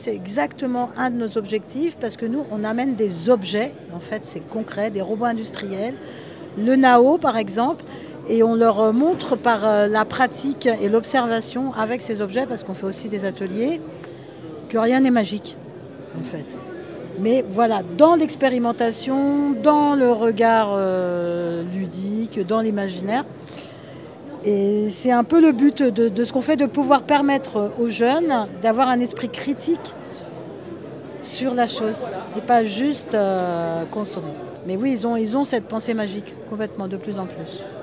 C'est exactement un de nos objectifs parce que nous, on amène des objets, en fait c'est concret, des robots industriels, le NAO par exemple, et on leur montre par la pratique et l'observation avec ces objets, parce qu'on fait aussi des ateliers, que rien n'est magique en fait. Mais voilà, dans l'expérimentation, dans le regard ludique, dans l'imaginaire. Et c'est un peu le but de ce qu'on fait, de pouvoir permettre aux jeunes d'avoir un esprit critique sur la chose et pas juste consommer. Mais oui, ils ont cette pensée magique complètement, de plus en plus.